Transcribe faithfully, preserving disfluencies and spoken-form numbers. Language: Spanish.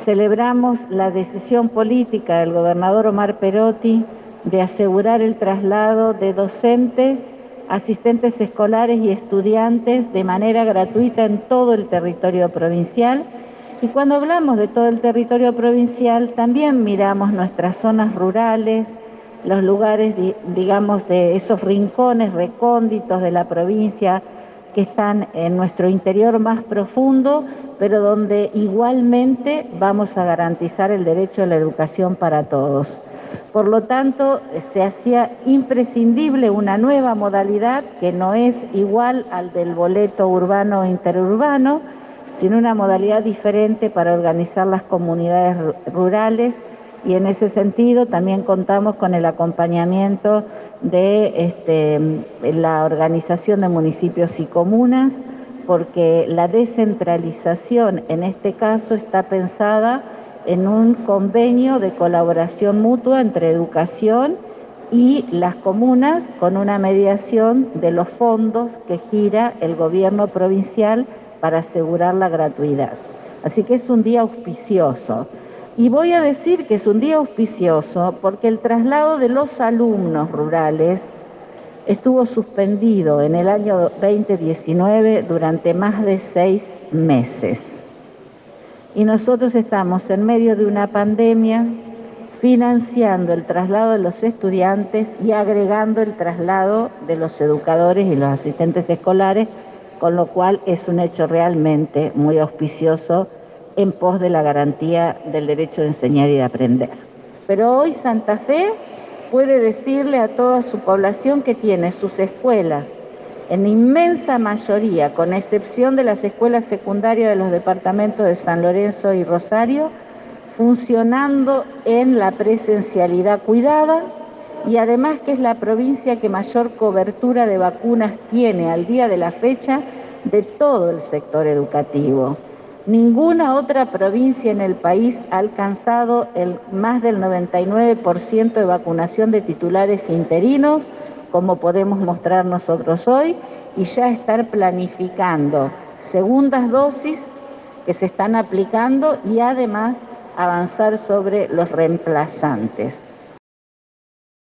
Celebramos la decisión política del gobernador Omar Perotti de asegurar el traslado de docentes, asistentes escolares y estudiantes de manera gratuita en todo el territorio provincial. Y cuando hablamos de todo el territorio provincial, también miramos nuestras zonas rurales, los lugares, digamos, de esos rincones recónditos de la provincia que están en nuestro interior más profundo, pero donde igualmente vamos a garantizar el derecho a la educación para todos. Por lo tanto, se hacía imprescindible una nueva modalidad que no es igual al del boleto urbano o interurbano, sino una modalidad diferente para organizar las comunidades rurales, y en ese sentido también contamos con el acompañamiento de este, la Organización de Municipios y Comunas, porque la descentralización en este caso está pensada en un convenio de colaboración mutua entre educación y las comunas, con una mediación de los fondos que gira el gobierno provincial para asegurar la gratuidad. Así que es un día auspicioso. Y voy a decir que es un día auspicioso porque el traslado de los alumnos rurales estuvo suspendido en el año veinte diecinueve durante más de seis meses. Y nosotros estamos en medio de una pandemia financiando el traslado de los estudiantes y agregando el traslado de los educadores y los asistentes escolares, con lo cual es un hecho realmente muy auspicioso en pos de la garantía del derecho de enseñar y de aprender. Pero hoy Santa Fe puede decirle a toda su población que tiene sus escuelas, en inmensa mayoría, con excepción de las escuelas secundarias de los departamentos de San Lorenzo y Rosario, funcionando en la presencialidad cuidada, y además que es la provincia que mayor cobertura de vacunas tiene al día de la fecha de todo el sector educativo. Ninguna otra provincia en el país ha alcanzado el más del noventa y nueve por ciento de vacunación de titulares interinos, como podemos mostrar nosotros hoy, y ya estar planificando segundas dosis que se están aplicando y además avanzar sobre los reemplazantes.